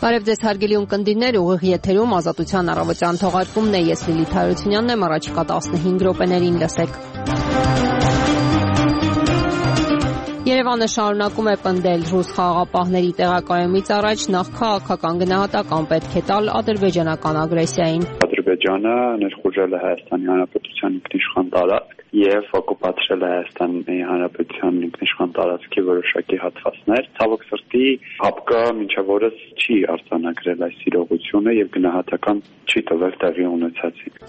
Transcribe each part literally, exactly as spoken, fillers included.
Բարև ձեզ հարգելի ունկնդիրներ, ուղիղ եթերում Ազատության առավոտյան թողարկումն է, ես Լիլիթ Հարությունյանն եմ, առաջիկա տասնհինգ րոպեներին լսեք։ Երևանը շարունակում է պնդել ռուս խաղաղապահների տեղակայումից առաջ նախ քաղաքական գնահատական պետք է տալ ադրբեջանական ագրեսիային։ Ադրբեջանը ներխուժել է Հայաստանի Հանրապետության ինքնիշխան տարածք եւ օկուպացրել է Հայաստանի Հանրապետության ինքնիշխան տարածքի որոշակի հատվածներ։ Ցավոք սրտի ՀԱՊԿ մինչև օրս չի արձանագրել այս իրողությունը եւ գնահատական չի տվել տեղի ունեցածին։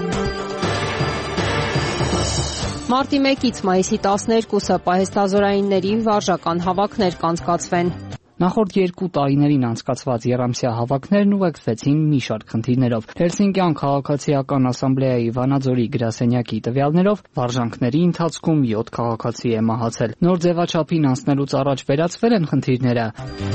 Մարտի մեկից մայիսի տասներկուսը պահեստազորայինների վարժական հավաքներ կանցկացվեն։ Նախորդ երկու տարիներին անցկացված եռամսյա հավաքներն ուղեկցվեցին մի շարք խնդիրներով։ Հելսինկյան քաղաքացիական ասամբլեայի Վանաձորի գրասենյակի տվյալներով վարժանքների ընթացքում յոթ քաղաքացի է մահացել։ Նոր ձևաչափին անցնելուց առաջ վերացվել են խնդիրները։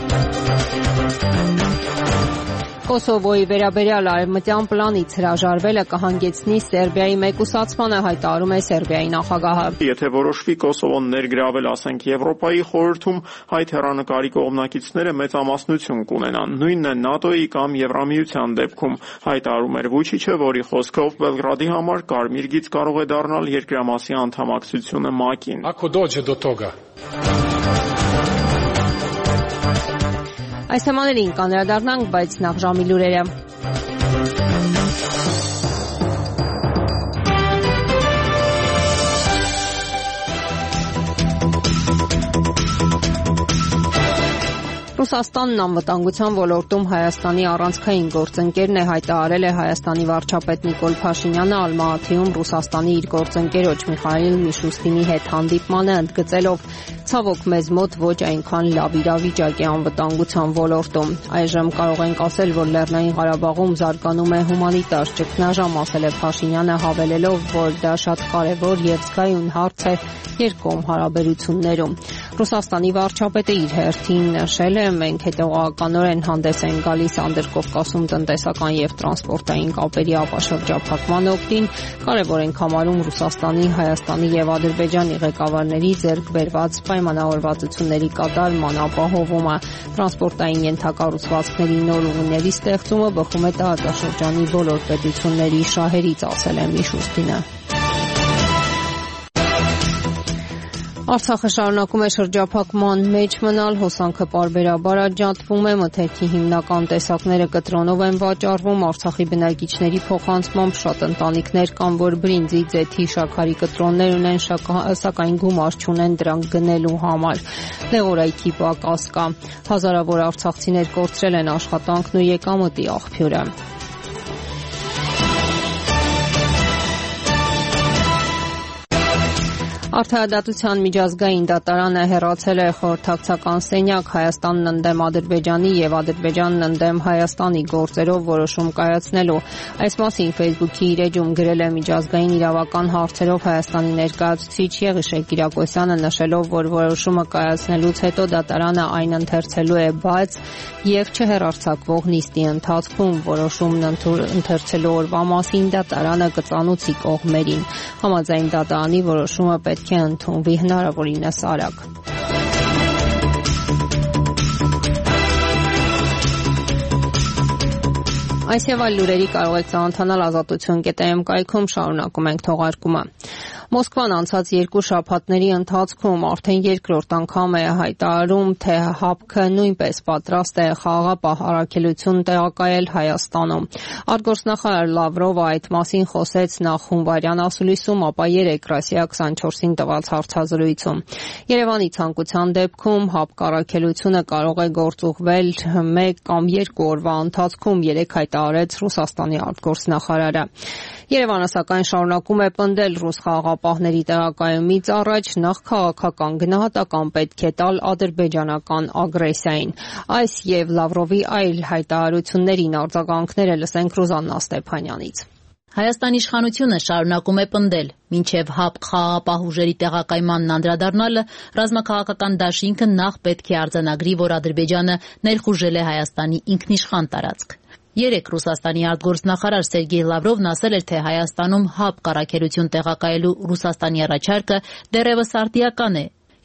Կոսովոյի վերաբերյալ արևմտյան պլանից հրաժարվելը կհանգեցնի Սերբիայի մեկուսացմանը, հայտարարում է Սերբիայի նախագահը։ Եթե որոշվի Կոսովոն ներգրավել, ասենք, Եվրոպայի խորհրդում, այդ հեռանկարի կողմնակիցները մեծամասնություն կունենան։ Նույնն է ՆԱՏՕ-ի կամ Եվրամիության դեպքում, հայտարարում էր Վուչիչը, որի խոսքով Բելգրադի համար կարմիր գիծ կարող է դառնալ երկրամասի անդամակցությունը ՄԱԿ-ին։ Ако доđe do toga. Այս թեմաներին կանրադառնանք, բայց նախ ժամի լուրերը։ Ռուսաստանն անվտանգության ոլորտում Հայաստանի առանցքային գործընկերն է, հայտարարել է Հայաստանի վարչապետ Նիկոլ Փաշինյանը Ալմաաթիում Ռուսաստանի իր գործընկերոջ Միխայիլ Միշուստինի հետ հանդիպմանը, ընդգծելով. «Ցավոք, մեզ մոտ ոչ այնքան լավ իրավիճակ է անվտանգության ոլորտում։ Այժմ կարող ենք ասել, որ Լեռնային Ղարաբաղում զարգանում է հումանիտար ճգնաժամ», ասել է Փաշինյանը, հավելելով, որ դա շատ կարևոր եւ զգայուն հարց է երկկողմ հարաբերություններում։ Ռուսաստանի վարչապետը իր հերթին նշել է. «Մենք հետևողականորեն հանդես ենք գալիս Անդրկովկասում տնտեսական եւ տրանսպորտային կապերի ապաշրջափակման օգտին, կարևոր ենք համարում Ռուսաստանի, Հայաստանի եւ Ադրբեջանի ղեկավարների ձեռք բերված պայմանավորվածությունների կատարման ապահովումը, տրանսպորտային ենթակառուցվածքների նոր ուղիների ստեղծումը բխում է տարածաշրջանի բոլոր պետությունների շահերից», ասել է Միշուստինը։ Արցախը շարունակում է շրջափակման մեջ մնալ, հոսանքը պարբերաբար աճատվում է, մթերքի հիմնական տեսակները կտրոնով են վաճառվում, Արցախի բնակիչների փոխանցմամբ շատ ընտանիքներ կան, որ բրինձի, ձեթի, շաքարի կտրոններ ունեն, սակայն գումար չունեն դրանք գնելու համար։ Դեղորայքի պակաս կա։ Հազարավոր արցախցիներ կորցրել են աշխատանքն ու եկամտի աղբյուրը։ Արդարադատության միջազգային դատարանը հեռացել է խորհրդակցական սենյակ Հայաստանն ընդդեմ Ադրբեջանի եւ Ադրբեջանն ընդդեմ Հայաստանի գործերով որոշում կայացնելու։ Այս մասին Facebook-ի իր էջում գրել է միջազգային իրավական հարցերով Հայաստանի ներկայացուցիչ Եղիշե Կիրակոսյանը, նշելով, որ որոշումը կայացնելուց հետո դատարանը այն ընթերցելու է բաց եւ չհեռարձակվող նիստի ընթացքում։ Որոշումն ընթերցելու օրվա մասին դատարանը կծանուցի կողմերին։ Համաձայն դատարանի որոշումը պետք է ընդունվի հնարավորինս արագ։ Այս եւ այլ լուրերի կարող եք ծանոթանալ ազատություն կետ էմ կայքում, շարունակում ենք թողարկումը։ Մոսկվան անցած երկու շաբաթների ընթացքում արդեն երկրորդ անգամ է հայտարարում, թե ՀԱՊԿ-ը նույնպես պատրաստ է խաղաղապահ առաքելություն տեղակայել Հայաստանում։ Արտգործնախարար Լավրովը այդ մասին խոսեց նախ հունվարյան ասուլիսում, ապա երեկ Ռասիա քսանչորսին տված հարցազրույցում։ Երևանի ցանկության դեպքում ՀԱՊԿ առաքելությունը կարող է գործուղվել մեկ կամ երկու օրվա ընթացքում, երեք հայտարարեց Ռուսաստանի արտգործնախարարը։ Երևանը սակայն շարունակում է պնդել ռուս խաղաղապահների տեղակայումից առաջ նախ քաղաքական գնահատական պետք է տալ ադրբեջանական ագրեսիային։ Այս եւ Լավրովի այլ հայտարարություններին արձագանքները լսենք Ռուզաննա Ստեփանյանից։ Հայաստանի իշխանությունը շարունակում է պնդել, մինչև ՀԱՊԿ խաղաղապահ ուժերի տեղակայմանն անդրադառնալը ռազմաքաղաքական դաշինքը նախ պետք է արձանագրի, որ Ադրբեջանը ներխուժել է Հայաստանի ինքնիշխան տարածք։ Երեկ Ռուսաստանի արտգործնախարար Սերգեյ Լավրովն ասել էր, թե Հայաստանում ՀԱՊԿ առաքելություն տեղակայելու Ռուսաստանի առաջարկը դեռևս արտիական է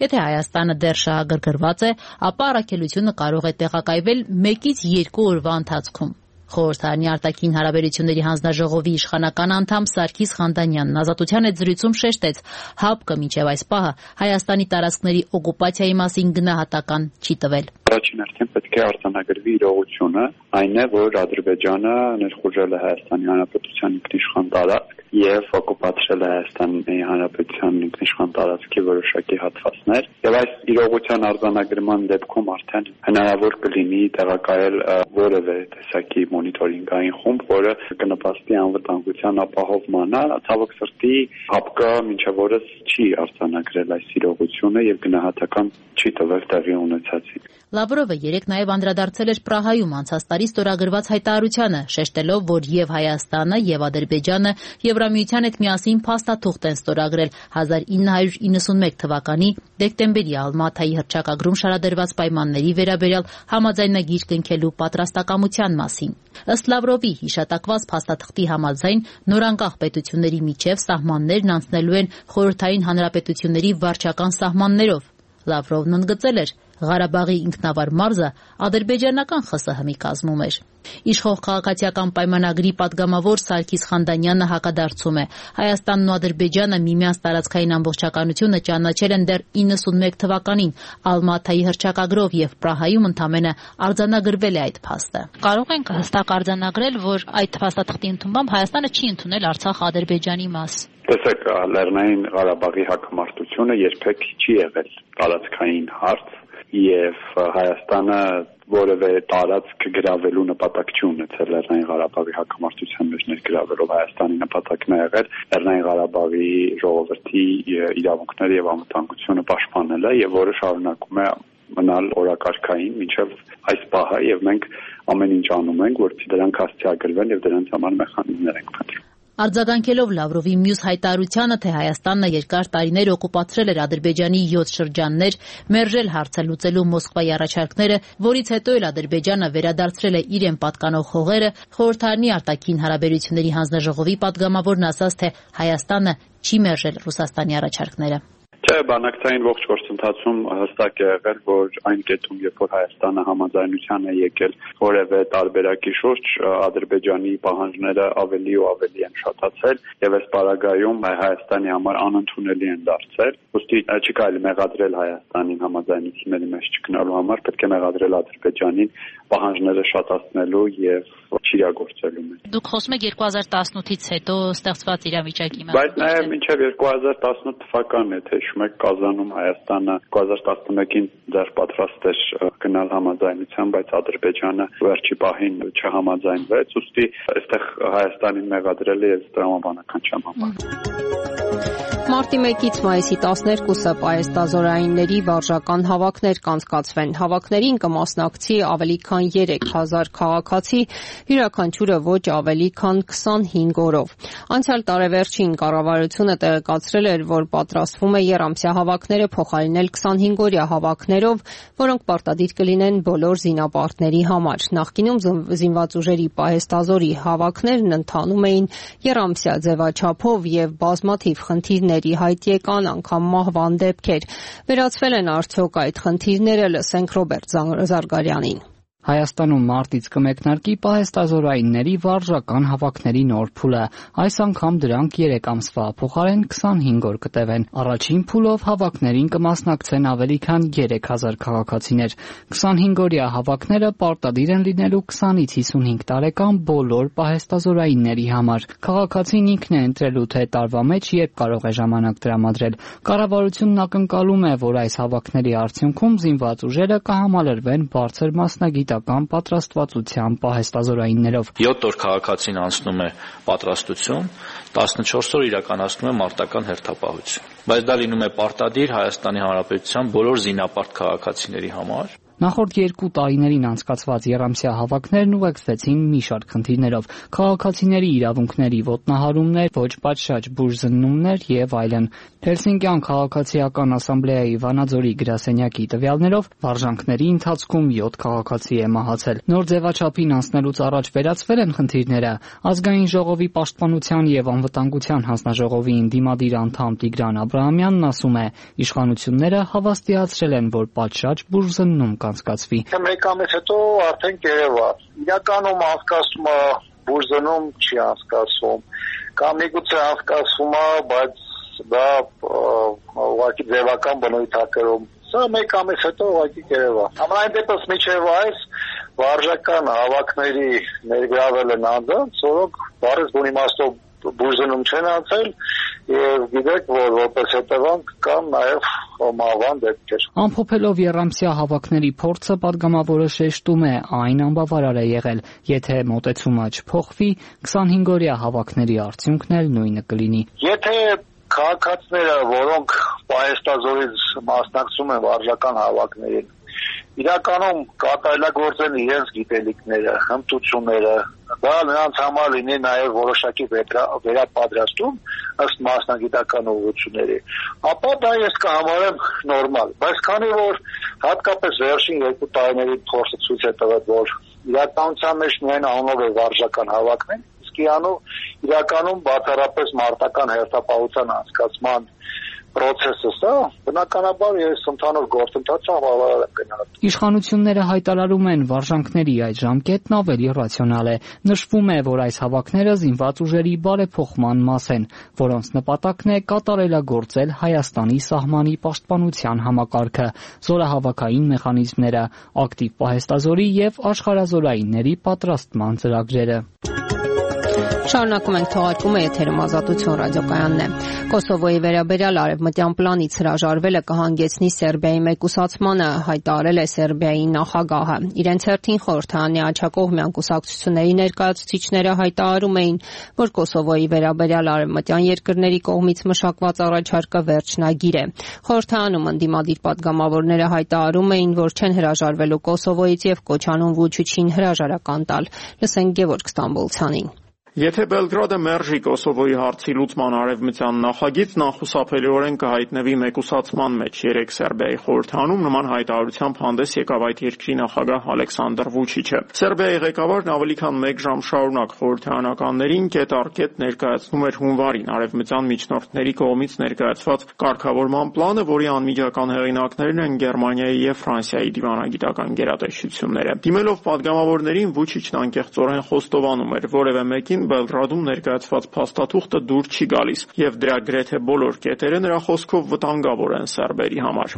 Եթե Հայաստանը դեռ շահագրգռված է, ապա առաքելությունը կարող է տեղակայվել մեկից երկու օրվա ընթացքում։ Խորհրդարանի արտաքին հարաբերությունների հանձնաժողովի իշխանական անդամ Սարգիս Խանդանյանն Ազատության հետ զրույցում շեշտեց, ՀԱՊԿ-ը մինչև այս պահը Հայաստանի տարածքների օկուպացիայի մասին գնահատական չի տվել։ Առաջին հերթին պետք է արձանագրվի իրողությունը, այն է, որ Ադրբեջանը ներխուժել է Հայաստանի Հանրապետության ինքնիշխան տարածք եւ օկուպացրել է Հայաստանի Հանրապետության ինքնիշխան տարածքի որոշակի հատվածներ, եւ այս իրողության արձանագրման դեպքում արդեն հնարավոր կլինի տեղակայել որևէ տեսակի մոնիտորինգային խումբ, որը կնպաստի անվտանգության ապահովմանը։ Ցավոք սրտի ՀԱՊԿ-ը մինչև օրս չի արձանագրել այս իրողությունը եւ գնահատական չի տվել տեղի ունեցածին։ Լավրովը երեկ նաև անդրադարձել էր Պրահայում անցած տարի ստորագրված հայտարարությանը, շեշտելով, որ եւ Հայաստանը, եւ Ադրբեջանը Եվրամիության հետ միասին փաստաթուղթ են ստորագրել հազար ինը հարյուր իննսունմեկ թվականի դեկտեմբերի Ալմաթայի հռչակագրում շարադրված պայմանների վերաբերյալ համաձայնագիր կնքելու պատրաստակամության մասին։ Ըստ Լավրովի հիշատակված փաստաթղթի համաձայն նորանկախ պետությունների միջև սահմաններն անցնելու են խորհրդային հանրապետությունների վարչական սահմաններով։ Լավրովն ընդգծել էր, Ղարաբաղի ինքնավար մարզը ադրբեջանական ԽՍՀՄ-ի կազմում էր։ Իշխող քաղաքացիական պայմանագրի պատգամավոր Սարգիս Խանդանյանը հակադարձում է. Հայաստանն ու Ադրբեջանը միմյանց տարածքային ամբողջականությունը ճանաչել են դեռ իննսունմեկ թվականին Ալմաթայի հռչակագրով եւ Պրահայում ընդամենը արձանագրվել է այդ փաստը։ Կարող ենք հստակ արձանագրել, որ այդ փաստաթղթի ընդունմամբ Հայաստանը չի ընդունել Արցախ Ադրբեջանի մաս։ Տեսեք, Լեռնային Ղարաբաղի հակամարտությունը երբեք չի եղել տարածքային հարց եւ Հայաստանը որևէ տարածք գրավելու նպատակ չի ունեցել Լեռնային Ղարաբաղի հակամարտության մեջ ներգրավելով։ Հայաստանի նպատակն է եղել Լեռնային Ղարաբաղի ժողովրդի իրավունքները եւ անվտանգությունը պաշտպանելը եւ որը շարունակում է մնալ օրակարգային մինչև այս պահը եւ մենք ամեն ինչ անում ենք, որպեսզի դրանք հասցեագրվեն եւ դրանց համար մեխանիզմներ ենք փնտրում։ Արձագանքելով Լավրովի մյուս հայտարարությանը, թե Հայաստանը երկար տարիներ օկուպացրել էր Ադրբեջանի յոթ շրջաններ, մերժել հարցը լուծելու Մոսկվայի առաջարկները, որից հետո էլ Ադրբեջանը վերադարձրել է իրեն պատկանող հողերը, խորհրդարանի արտաքին հարաբերությունների հանձնաժողովի պատգամավորն ասաց, թե Հայաստանը չի մերժել Ռուսաստանի առաջարկները։ Չէ, բանակցային ողջ գործընթացում հստակ է եղել, որ այն կետում, երբ որ Հայաստանը համաձայնության է եկել որևէ տարբերակի շուրջ, Ադրբեջանի պահանջները ավելի ու ավելի են շատացել եւ այս պարագայում Հայաստանի համար անընդունելի են դարձել։ Ուստի չի կարելի մեղադրել Հայաստանին համաձայնությունների մեջ չգնալու համար, պետք է մեղադրել Ադրբեջանին պահանջները շատացնելու եւ չիրագործելու մեջ։ Դուք խոսում եք երկու հազար տասնութից հետո ստեղծված իրավիճակի մասին։ Բայց նաեւ մինչեւ երկու հազար տասնութ թվականն է, թե Մեկ Կազանում Հայաստանը երկու հազար տասնմեկին դեռ պատրաստ էր գնալ համաձայնության, բայց Ադրբեջանը վերջի պահին չհամաձայնվեց, ուստի այստեղ Հայաստանին մեղադրելը ես տրամաբանական չեմ համարում։ Մարտի մեկից մայիսի տասներկուսը պահեստազորայինների վարժական հավաքներ կանցկացվեն։ Հավաքներին կմասնակցի ավելի քան երեք հազար քաղաքացի, յուրաքանչյուրը ոչ ավելի քան քսանհինգ օրով։ Անցյալ տարեվերջին կառավարությունը տեղեկացրել էր, որ պատրաստվում է եռամսյա հավաքները փոխարինել քսանհինգօրյա հավաքներով, որոնք պարտադիր կլինեն բոլոր զինապարտների համար։ Նախկինում զինված ուժերի պահեստազորի հավաքներն ընթանում էին եռամսյա ձևաչափով եւ բազմաթիվ խնդիրներ հայտ եկան, անգամ մահվան դեպքեր։ Վերացվել են արդյոք այդ խնդիրները, լսենք Ռոբերտ Զարգարյանին։ Հայաստանում մարտից կմեկնարկի պահեստազորայինների վարժական հավաքների նոր փուլը։ Այս անգամ դրանք երեք ամսվա փոխարեն քսանհինգ օր կտևեն։ Առաջին փուլով հավաքներին կմասնակցեն ավելի քան երեք հազար քաղաքացիներ։ քսանհինգօրյա հավաքները պարտադիր են լինելու քսանից հիսունհինգ տարեկան բոլոր պահեստազորայինների համար։ Քաղաքացին ինքն է ընտրելու, թե տարվա մեջ երբ կարող է ժամանակ տրամադրել։ Կառավարությունն ակնկալում է, որ այս հավաքների արդյունքում զինված ուժերը կհամալրվեն բարձր մասնագիտ պատրաստվածության պահեստազորայիններով։ յոթ օր քաղաքացին անցնում է պատրաստություն, տասնչորս օր իրականացնում է մարտական հերթապահություն։ Բայց դա լինում է պարտադիր Հայաստանի Հանրապետության բոլոր զինապարտ քաղաքացիների համար։ Նախորդ երկու տարիներին անցկացված եռամսյա հավաքներն ուղեկցվեցին մի շարք խնդիրներով՝ քաղաքացիների իրավունքների ոտնահարումներ, ոչ պատշաճ բուժզննումներ եւ այլն։ Հելսինկյան քաղաքացիական ասամբլեայի Վանաձորի գրասենյակի տվյալներով վարժանքների ընթացքում յոթ քաղաքացի է մահացել։ Նոր ձևաչափին անցնելուց առաջ վերացվել են խնդիրները։ Ազգային ժողովի պաշտպանության եւ անվտանգության հանձնաժողովի ընդդիմադիր անդամ Տիգրան Աբրահամյանն ասում է, իշխանությունները հավաստիացրել են, որ պատշաճ բուժզննում կանցկացվի։ Մեկ ամիս հետո արդեն կերևա։ Իրականում անցկացումը բուժզննում չի անցկացվում։ Կամ միգուցե անցկացվում է, բայց դա ուղղակի ձևական բնույթակերում։ Սա մեկ ամիս հետո ուղղակի կերևա։ Համայն դեպս միջև այս վարժական հավաքների ներգրավել են անձանց, որոնք բառից բուն իմաստով բուժզնում չեն անցել եւ գիտեք, որ որպես հետևանք կան նաեւ մահվան դեպքեր։ Ամփոփելով եռամսյա հավաքների փորձը պատգամավորը շեշտում է, այն անբավարար է եղել, եթե մոտեցումը չփոխվի, քսանհինգօրյա հավաքների արդյունքն էլ նույնը կլինի։ Եթե քաղաքացիները, որոնք պահեստազորից մասնակցում են վարժական հավաքներին, իրականում կատարելագործեն իրենց գիտելիքները, հմտությունները, դա նրանց համար լինի նաև որոշակի վերապատրաստում ըստ մասնագիտական ուղղությունների, ապա դա ես կհամարեմ նորմալ, բայց քանի որ հատկապես վերջին երկու տարիների փորձը ցույց է տվել, որ իրականության մեջ միայն անունով է վարժական հավաքն, իսկ իրականում բացառապես մարտական հերթապահության անցկացման process-ը սա, բնականաբար ես ընդհանուր գործընթացը հավալարել եմ գնահատում։ Իշխանությունները հայտարարում են, վարժանքների այդ ժամկետն ավելի ռացիոնալ է։ Նշվում է, որ այս հավաքները զինված ուժերի բարեփոխման մաս են, որոնց նպատակն է կատարելագործել Հայաստանի սահմանի պաշտպանության համակարգը, զորահավաքային մեխանիզմները, ակտիվ պահեստազորի եւ աշխարհազորայինների պատրաստման ծրագրերը։ Շարունակում ենք թողարկումը, եթերում Ազատություն ռադիոկայանն է։ Կոսովոյի վերաբերյալ արևմտյան պլանից հրաժարվելը կհանգեցնի Սերբիայի մեկուսացմանը, հայտարարել է Սերբիայի նախագահը։ Իրենց հերթին խորհրդարանի աջակողմյան կուսակցությունների ներկայացուցիչները հայտարարում էին, որ Կոսովոյի վերաբերյալ արևմտյան երկրների կողմից մշակված առաջարկը վերջնագիր է։ Խորհրդարանում ընդդիմադիր պատգամավորները հայտարարում էին, որ չեն հրաժարվելու Կոսովոյից եւ կոչ անում Վուչիչին հրաժարական տալ։ Լսենք Գևորգ Ստամբոլցյանին։ Եթե Բելգրադը մերժի Կոսովոյի հարցի լուծման արևմտյան նախագիծն անխուսափելիորեն կհայտնվի մեկուսացման մեջ, երեկ Սերբիայի խորհրդարանում նման հայտարարությամբ հանդես եկավ այդ երկրի նախագահ Ալեքսանդր Վուչիչը։ Սերբիայի ղեկավարն ավելի քան մեկ ժամ շարունակ խորհրդարանականներին կետ առ կետ ներկայացնում էր հունվարին արևմտյան միջնորդների կողմից ներկայացված կարգավորման պլանը, որի անմիջական հեղինակներն են Գերմանիայի եւ Ֆրանսիայի դիվանագիտական գերատեսչությունները։ Դիմելով պատգամավորներին Վուչիչն անկեղծորեն խոստովանում էր, որևէ մեկին Բելգրադում ներկայացված փաստաթուղթը դուր չի գալիս եւ դրա գրեթե բոլոր կետերը նրա խոսքով վտանգավոր են սերբերի համար։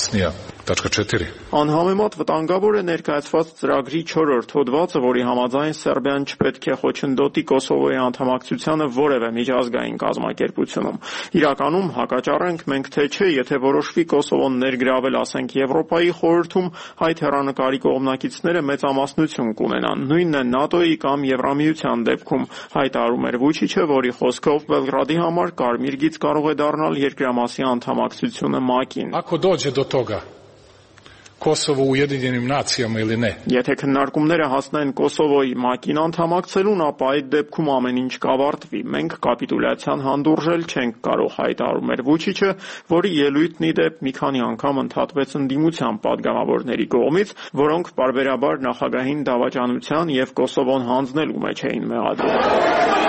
Անհամեմատ վտանգավոր է ներկայացված ծրագրի չորրորդ հոդվածը, որի համաձայն Սերբիան չպետք է խոչընդոտի Կոսովոյի անդամակցությանը որևէ միջազգային կազմակերպությունում։ Իրականում հակաճառենք մենք թե չէ, եթե որոշվի Կոսովոն ներգրավել, ասենք Եվրոպայի խորհրդում, այդ հեռանկարի կողմնակիցները մեծամասնություն կունենան։ Նույնն է ՆԱՏՕ-ի կամ Եվրամիության դեպքում, հայտարարում էր Վուչիչը, որի խոսքով Բելգրադի համար կարմիր գիծ կարող է դառնալ երկրամասի անդամակցությունը ՄԱԿ-ին։ Ако доđe do toga Kosovo u Ujedinjenim nacijama ili ne. Եթե քննարկումները հասնեն Կոսովոյի ՄԱԿ-ին անդամակցելուն, ապա այդ դեպքում ամեն ինչ կավարտվի։ Մենք կապիտուլյացիան հանդուրժել չենք կարող, հայտարարում էր Վուչիչը, որի ելույթն ի դեպ մի քանի անգամ ընդհատվեց ընդդիմության պատգամավորների կողմից, որոնք պարբերաբար նախագահին դավաճանության եւ Կոսովոն հանձնելու մեջ էին մեղադրում։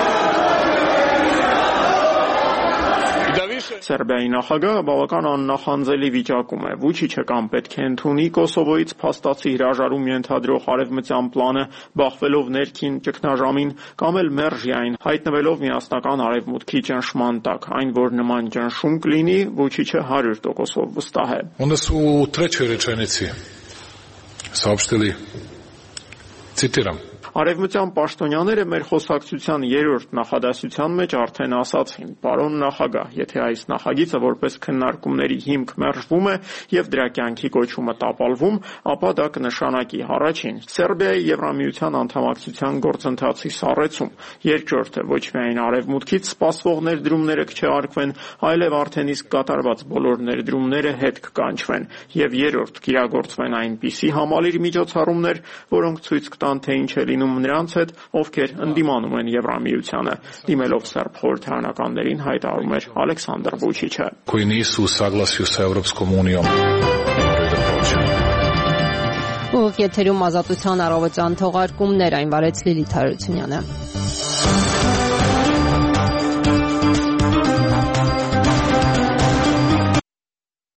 Սերբիայի նախագահը բավական աննախանձելի վիճակում է։ Վուչիչը կամ պետք է ընդունի Կոսովոյից փաստացի հրաժարում ենթադրող արևմտյան պլանը, բախվելով ներքին ճգնաժամին, կամ էլ մերժի այն, հայտնվելով միասնական արևմուտքի ճնշման տակ։ Այն, որ նման ճնշում կլինի, Վուչիչը հարյուր տոկոսով վստահ է։ У нас у третьей реченицы сообщили, цитирам. Արևմտյան պաշտոնյաները մեր խոսակցության երրորդ նախադասության մեջ արդեն ասացին. «Պարոն նախագահ, եթե այս նախագիծը որպես քննարկումների հիմք մերժվում է եւ դրա կյանքի կոչումը տապալվում, ապա դա կնշանակի առաջին՝ Սերբիայի Եվրամիության անդամակցության գործընթացի սառեցում, երկրորդը՝ ոչ միայն արևմուտքից սպասվող ներդրումները կչեղարկվեն, այլև արդեն իսկ կատարված բոլոր ներդրումները հետ կկանչվեն, եւ երրորդ՝ կիրագործվեն այնպիսի համալիր միջոցառումներ, որոնք ցույց կտան, թե ինչ է լինում նրանց հետ, ովքեր ընդդիմանում են Եվրամիությանը», դիմելով սերբ խորհրդարանականներին հայտարարում էր Ալեքսանդր Վուչիչը։ Ուղիղ եթերում Ազատության առավոտյան թողարկումներ, այն վարեց Լիլիթ Հարությունյանը։